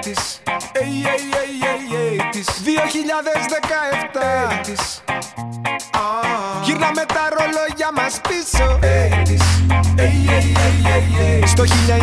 Γύρναμε τα ρολόγια μας πίσω στο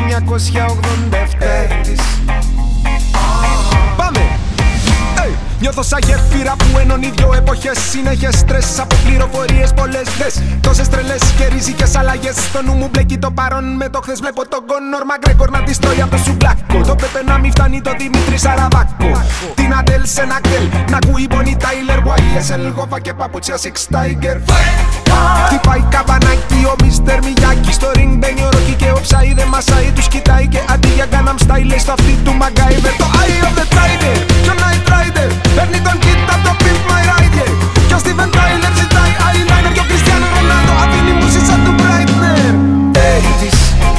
1987. Πάμε! Νιώθω σαν γέφυρα που ενώνει δυο εποχές. Συνέχες στρες από πληροφορίες πολλές. Δες τόσες τρελές και ριζικές αλλαγές. Στο νου μου μπλέκει το παρόν με το χθες. Βλέπω τον Κόνορ Μακγκρέγκορ να τη στρώει απ' το σουμπλάκο. Το Πέπε να μην φτάνει το Δημήτρη Σαραβάκο. Την Αντέλ σε ένα κτέλ να ακούει Bonnie Tyler. YSL γόβα και παπούτσια Six Tiger. Χτυπάει καμπανάκι ο Μίστερ Μιγιάκη. Στο ring μπαίνει ο Ρόκι και ο Ψάι δεν μασάει. Τους κοιτάει και αντί για Gangnam Style λέει στο αυτί του Μαγκάιβερ. Το Eye of the Tiger και ο Night Rider. Παίρνει τον kit απ' το Pimp My Ride. Και ο Steven Tyler ζητάει eyeliner. Και ο Cristiano Ronaldo αφήνει μουσί σαν του Breitner. 80's,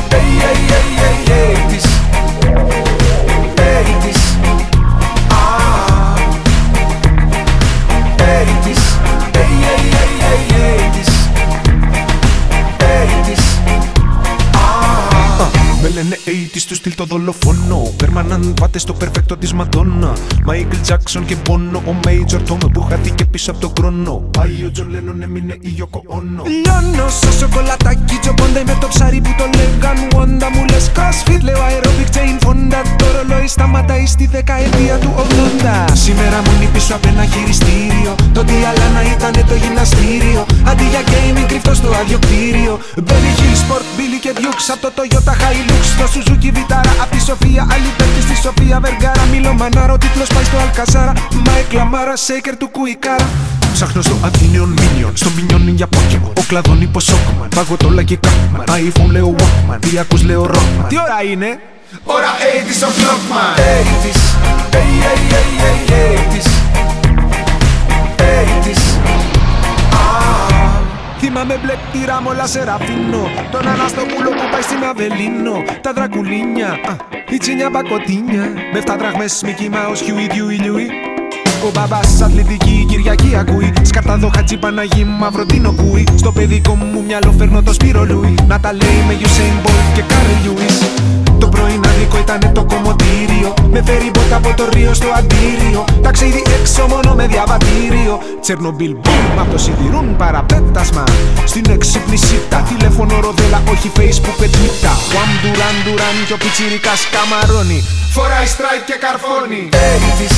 80's, 80's, 80's, 80's. Με λένε 80's του στυλ το δολοφόνο. Περμανάν πάτε στο περφέκτο της Μαντόνα. Μάικλ Τζάκσον και Μπόνο. Ο Μέιτζορ Τόμ που χάθηκε πίσω από τον χρόνο. Πάει ο Τζον Λένον, έμεινε η Γιώκο Όνο. Λιώνω στο σοκολατάκι Τζομπόντα με το ψάρι που το λέγαν Wanda. Μου λες CrossFit, λέω aerobic chain Fonda. Το ρολόι σταματάει στη δεκαετία του 80. Σήμερα μόνοι πίσω απ' ένα χειριστήριο. Το Dialana ήτανε το γυμναστήριο. Αντί για gaming κρυφτό στο άδειο κτίριο. Benny Hill Sport, Billy και Dukes. Απ' το Toyota Hilux στο Suzuki Vitara. Απ' τη Σοφία Αλιπέρ στη Σοφία Βεργάρα. Μίλο Μανάρα, ο τίτλος πάει στο Αλκαζάρα. Μάικ Λαμάρα, Shaker του Κουικάρα. Ψάχνω στο Athenian Minion, στο Minion για Pokemon. Ο κλαδόν υπό Σόκμαν, παγωτόλα και Κάκμαν. iPhone λέω Walkman, τι ακούς λέω Rockman. Τι ώρα είναι? Ώρα 80's ο Clockman. 80's, 80's, 80's. Θυμάμαι μπλε πτήρα όλα σε ραφίνο. Τον Αναστόπουλο που πάει στην Αβελίνο. Τα δρακουλίνια, η τσίνια μπακοτίνια. Με 7 δραχμές Mickey Mouse, Huey, Dewey, Louie. Ο μπαμπάς αθλητική Κυριακή ακούει. Σκαρτάδο Χατζή Παναγί μαύρο τίνο κούει. Στο παιδικό μου μυαλό φέρνω το Σπύρο Λούι. Να τα λέει με Usain Bolt και Κάρλ Λιούις. Το πρωινάδικο ήτανε το κομμωτήριο. Με φέρει μπότα από το Ρίο στο Αντίριο. Ταξίδι έξω μόνο με διαβατήριο. Τσερνομπίλ μπούμ απ' το σιδηρούν παραπέτασμα. Στην εξυπνησίτα τηλέφωνο ροδέλα όχι Facebook και Twitter. Juan Duran Duran κι ο πιτσιρικάς καμαρώνει. Φοράει strike και καρφώνει. 80's,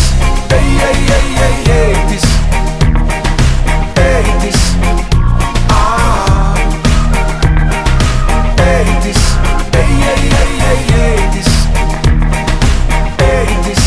80's, 80's, 80's, 80's, 80's.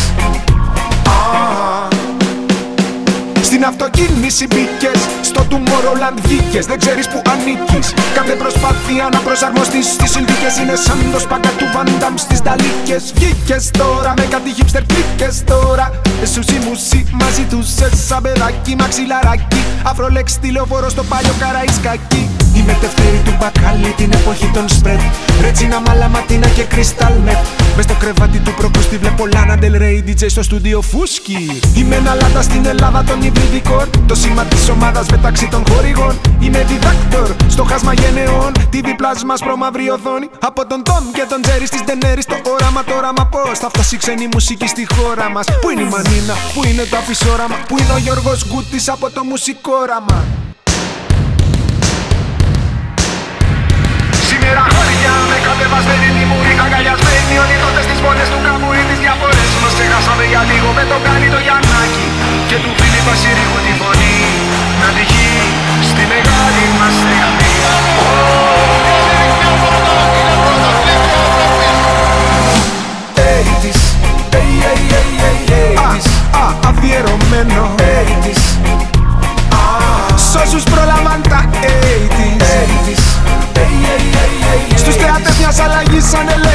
Στην αυτοκίνηση μπήκες, στο Tomorrowland βγήκες. Δεν ξέρεις που ανήκεις. Κάθε προσπάθεια να προσαρμοστείς στις συνθήκες είναι σαν το σπάκα του Van Damme στις ταλίκες. Βγήκες τώρα με κάτι hipster κλίκες τώρα. Σουσί μουσί μαζί τους σαν παιδάκι μαξιλαράκι. Αφρολέξ τηλεοφόρο στο παλιό Καραϊσκάκι. Η μετευτέρη του μπακάλι την εποχή των spread. Ρετσίνα μαλαματίνα και crystal meth. Μες στο κρεβάτι του Προκούστη βλέπω Lana Del Rey DJ στο στούντιο φούσκι. Είμαι ένα λάτα στην Ελλάδα των υβριδικών. Το σήμα της ομάδας μεταξύ των χορηγών. Είμαι διδάκτορ στο χάσμα γενεών. TV πλάσμα προμαύρη οθόνη. Από τον Tom και τον Jerry στις Daenerys. Το όραμα, το όραμα πώς θα φτάσει ξένη μουσική στη χώρα μας. Πού είναι η Μανίνα, πού είναι το αφισόραμα. Πού είναι ο Γιώργος Γκούτης από το μουσικόραμα. Σήμερα χώρια με κατεβασμένη λιμούρη. Αγκαλιασμένοι όλοι τότε στις πόλες του Καμπούρη. Τις διαφορές μας ξεχάσαμε για λίγο. Με τον Γκάνι το Γιαννάκη και του Φίλιπ Ασυρικού τη φωνή. Να τυχεί στη μεγάλη μας στιγμή. Αφιερωμένο 80's. Σ' όσους πρόλαβαν τα 80's. Στους θεάτες μιας αλλαγής σαν